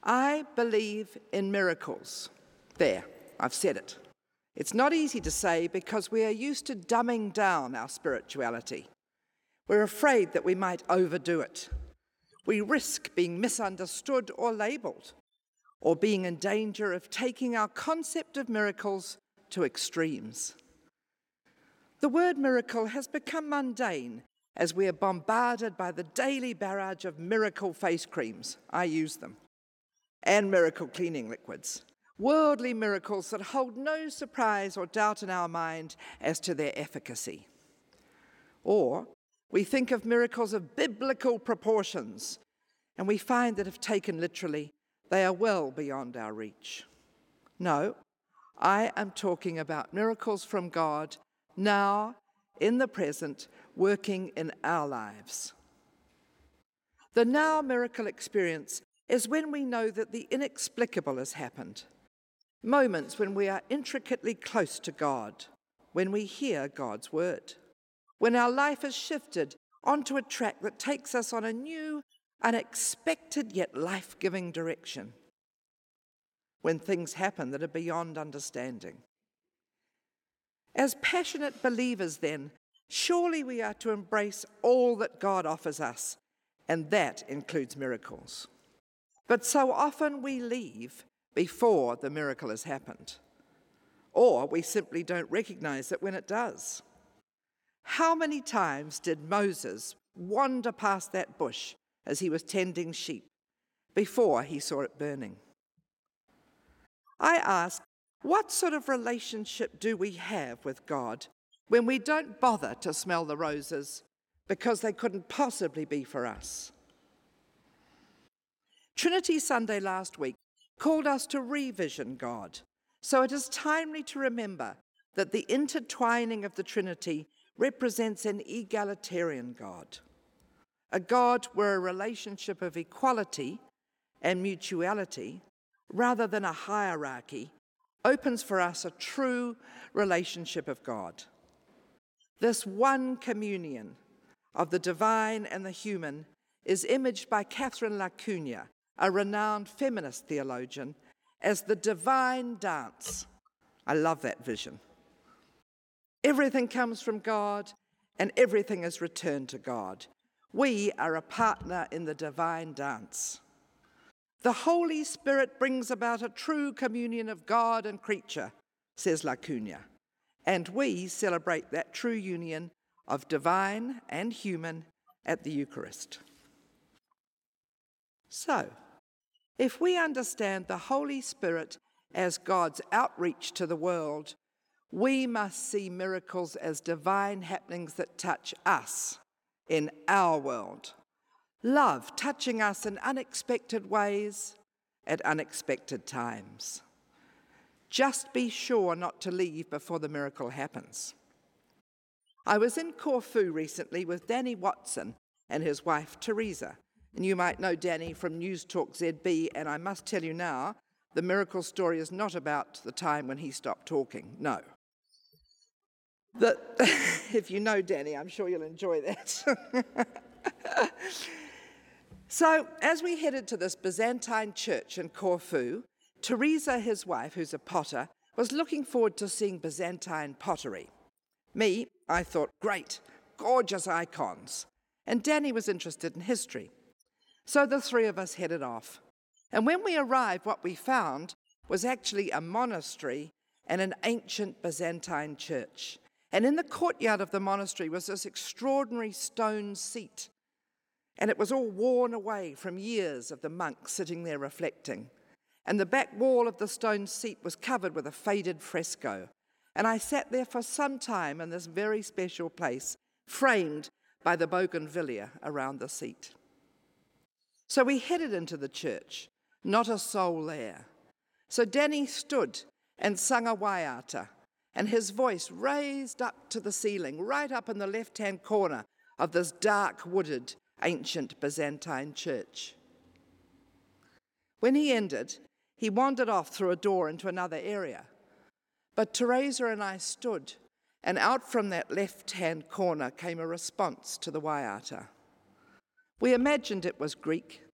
I believe in miracles. There, I've said it. It's not easy to say because we are used to dumbing down our spirituality. We're afraid that we might overdo it. We risk being misunderstood or labelled, or being in danger of taking our concept of miracles to extremes. The word miracle has become mundane as we are bombarded by the daily barrage of miracle face creams, I use them, and miracle cleaning liquids. Worldly miracles that hold no surprise or doubt in our mind as to their efficacy. Or we think of miracles of biblical proportions, and we find that if taken literally, they are well beyond our reach. No, I am talking about miracles from God, now, in the present, working in our lives. The now miracle experience is when we know that the inexplicable has happened. Moments when we are intricately close to God, when we hear God's word, when our life is shifted onto a track that takes us on a new, unexpected yet life-giving direction, when things happen that are beyond understanding. As passionate believers, then, surely we are to embrace all that God offers us, and that includes miracles. But so often we leave before the miracle has happened, or we simply don't recognize it when it does. How many times did Moses wander past that bush as he was tending sheep before he saw it burning? I ask, what sort of relationship do we have with God when we don't bother to smell the roses because they couldn't possibly be for us? Trinity Sunday last week called us to revision God, so it is timely to remember that the intertwining of the Trinity represents an egalitarian God, a God where a relationship of equality and mutuality, rather than a hierarchy, opens for us a true relationship of God. This one communion of the divine and the human is imaged by Catherine Lacuna, a renowned feminist theologian, as the divine dance. I love that vision. Everything comes from God and everything is returned to God. We are a partner in the divine dance. The Holy Spirit brings about a true communion of God and creature, says Lacuna, and we celebrate that true union of divine and human at the Eucharist. So, if we understand the Holy Spirit as God's outreach to the world, we must see miracles as divine happenings that touch us in our world. Love touching us in unexpected ways at unexpected times. Just be sure not to leave before the miracle happens. I was in Corfu recently with Danny Watson and his wife Teresa. And you might know Danny from News Talk ZB, and I must tell you now, the miracle story is not about the time when he stopped talking, no. If you know Danny, I'm sure you'll enjoy that. So, as we headed to this Byzantine church in Corfu, Teresa, his wife, who's a potter, was looking forward to seeing Byzantine pottery. Me, I thought, great, gorgeous icons. And Danny was interested in history. So the three of us headed off. And when we arrived, what we found was actually a monastery and an ancient Byzantine church. And in the courtyard of the monastery was this extraordinary stone seat. And it was all worn away from years of the monks sitting there reflecting. And the back wall of the stone seat was covered with a faded fresco. And I sat there for some time in this very special place, framed by the bougainvillea around the seat. So we headed into the church, not a soul there. So Danny stood and sung a waiata, and his voice raised up to the ceiling, right up in the left-hand corner of this dark, wooded, ancient Byzantine church. When he ended, he wandered off through a door into another area. But Teresa and I stood, and out from that left-hand corner came a response to the waiata. We imagined it was Greek,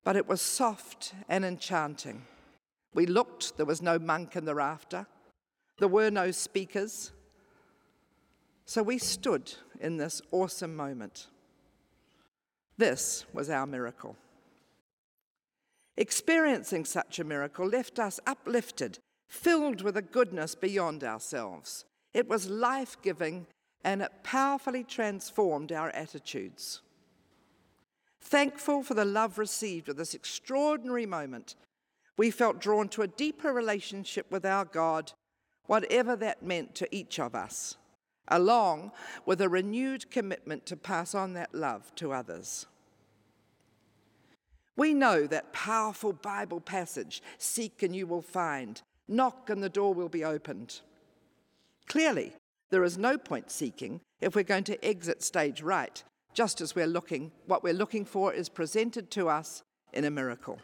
but it was soft and enchanting. We looked, there was no monk in the rafter. There were no speakers. So we stood in this awesome moment. This was our miracle. Experiencing such a miracle left us uplifted, filled with a goodness beyond ourselves. It was life-giving, and it powerfully transformed our attitudes. Thankful for the love received with this extraordinary moment, we felt drawn to a deeper relationship with our God, whatever that meant to each of us, along with a renewed commitment to pass on that love to others. We know that powerful Bible passage, "Seek and you will find, knock and the door will be opened." Clearly, there is no point seeking if we're going to exit stage right, just as what we're looking for is presented to us in a miracle.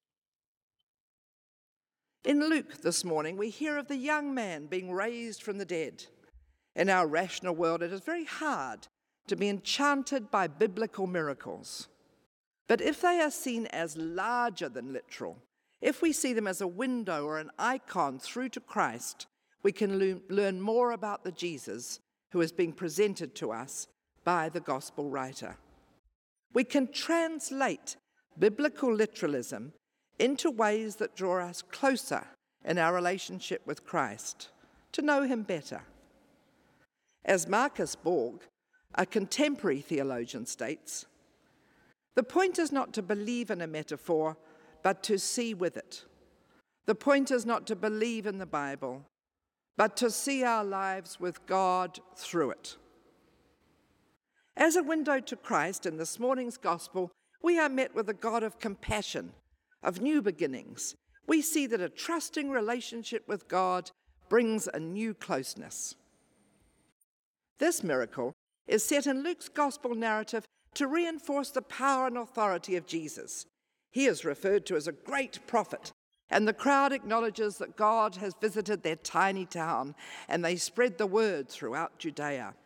In Luke this morning, we hear of the young man being raised from the dead. In our rational world, it is very hard to be enchanted by biblical miracles. But if they are seen as larger than literal, if we see them as a window or an icon through to Christ, we can learn more about the Jesus who is being presented to us by the gospel writer. We can translate biblical literalism into ways that draw us closer in our relationship with Christ, to know him better. As Marcus Borg, a contemporary theologian, states, the point is not to believe in a metaphor, but to see with it. The point is not to believe in the Bible, but to see our lives with God through it. As a window to Christ in this morning's gospel, we are met with a God of compassion, of new beginnings. We see that a trusting relationship with God brings a new closeness. This miracle is set in Luke's gospel narrative to reinforce the power and authority of Jesus. He is referred to as a great prophet, and the crowd acknowledges that God has visited their tiny town, and they spread the word throughout Judea.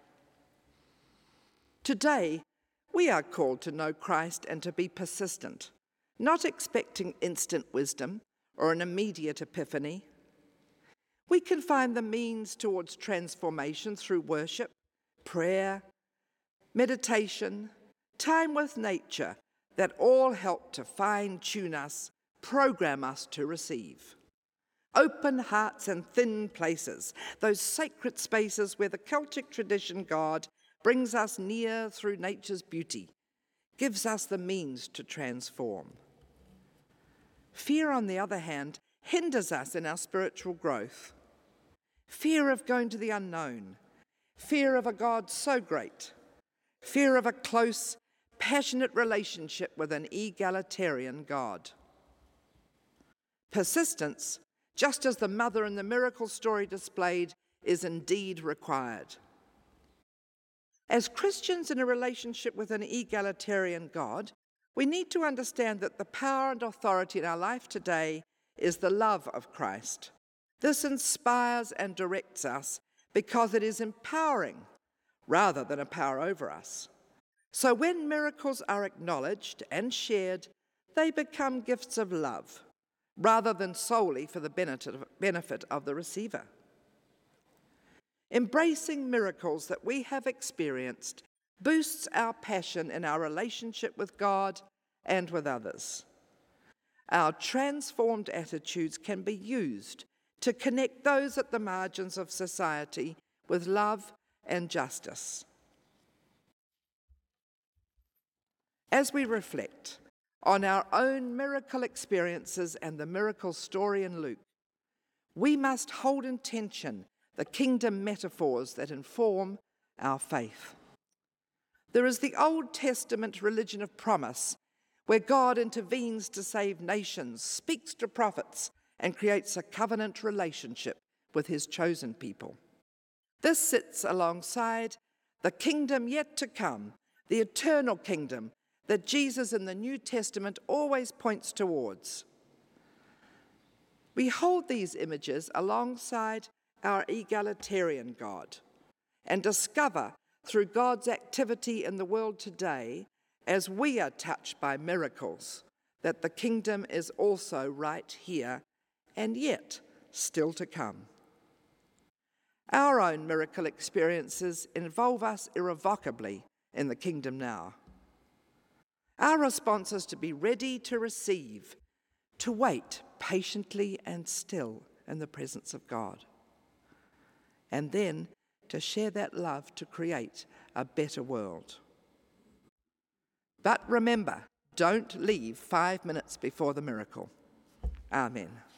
Today, we are called to know Christ and to be persistent, not expecting instant wisdom or an immediate epiphany. We can find the means towards transformation through worship, prayer, meditation, time with nature, that all help to fine-tune us, program us to receive. Open hearts and thin places, those sacred spaces where the Celtic tradition God brings us near through nature's beauty, gives us the means to transform. Fear, on the other hand, hinders us in our spiritual growth. Fear of going to the unknown, fear of a God so great, fear of a close, passionate relationship with an egalitarian God. Persistence, just as the mother in the miracle story displayed, is indeed required. As Christians in a relationship with an egalitarian God, we need to understand that the power and authority in our life today is the love of Christ. This inspires and directs us because it is empowering rather than a power over us. So when miracles are acknowledged and shared, they become gifts of love rather than solely for the benefit of the receiver. Embracing miracles that we have experienced boosts our passion in our relationship with God and with others. Our transformed attitudes can be used to connect those at the margins of society with love and justice. As we reflect on our own miracle experiences and the miracle story in Luke, we must hold in tension the kingdom metaphors that inform our faith. There is the Old Testament religion of promise, where God intervenes to save nations, speaks to prophets, and creates a covenant relationship with his chosen people. This sits alongside the kingdom yet to come, the eternal kingdom that Jesus in the New Testament always points towards. We hold these images alongside our egalitarian God and discover through God's activity in the world today, as we are touched by miracles, that the kingdom is also right here and yet still to come. Our own miracle experiences involve us irrevocably in the kingdom now. Our response is to be ready to receive, to wait patiently and still in the presence of God, and then to share that love to create a better world. But remember, don't leave 5 minutes before the miracle. Amen.